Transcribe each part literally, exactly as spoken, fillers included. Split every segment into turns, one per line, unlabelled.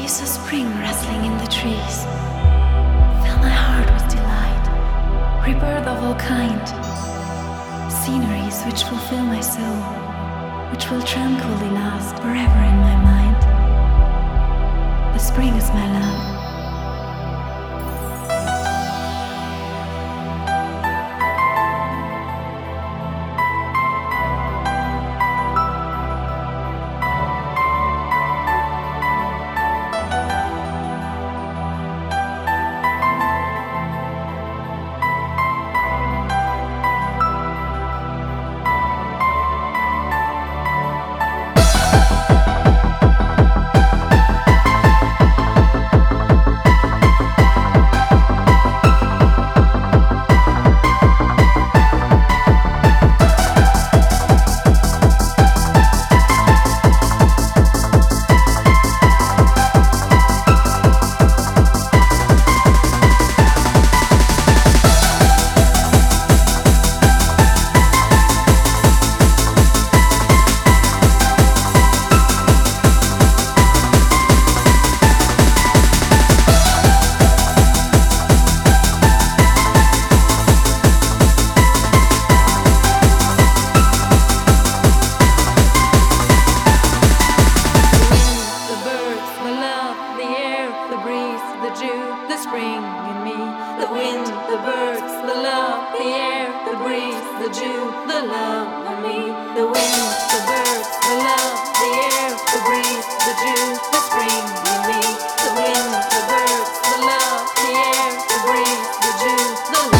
You saw spring rustling in the trees, fill my heart with delight, rebirth of all kind, sceneries which fulfill my soul, which will tranquilly last forever in my mind. The spring is my love.
The spring in me, the wind, the birds, the love, the air, the breeze, the dew, the love in me, the wind, the birds, the love, the air, the breeze, the dew, the spring in me, the wind, the birds, the love, the air, the breeze, the dew, the love in me.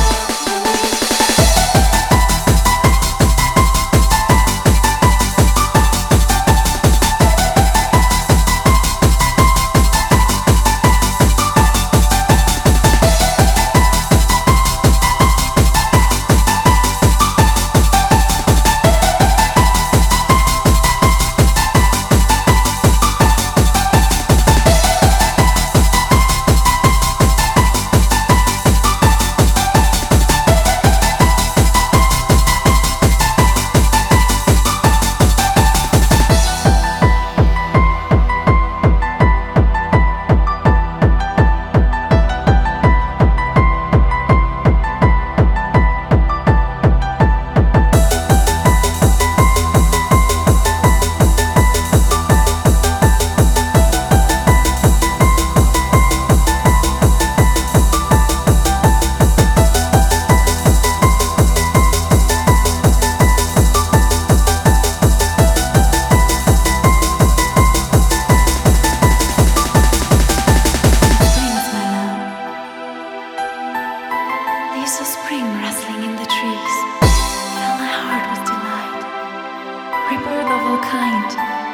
You saw spring rustling in the trees, fill my heart with delight, rebirth of all kind,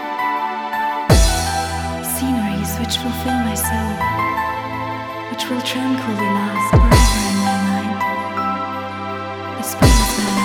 sceneries which fulfill my soul, which will tranquilly last forever in my mind. The spring is my